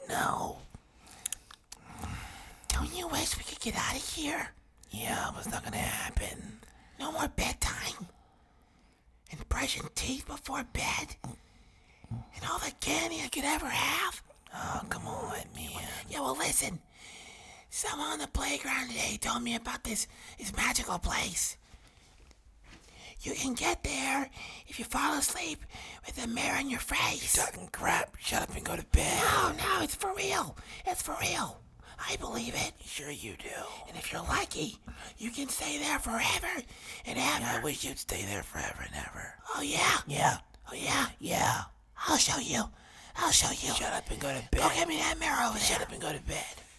No. Don't you wish we could get out of here? Yeah, but it's not gonna happen. No more bedtime? And brushing teeth before bed? And all the candy I could ever have? Oh, come on, man. Yeah, well, listen. Someone on the playground today told me about this magical place. You can get there if you fall asleep with a mirror in your face. You're talking crap. Shut up and go to bed. No, it's for real. It's for real. I believe it. Sure you do. And if you're lucky, you can stay there forever and ever. Yeah, I wish you'd stay there forever and ever. Oh, yeah? Yeah. Oh, yeah? Yeah. I'll show you. Shut up and go to bed. Go get me that mirror over there. Shut up and go to bed.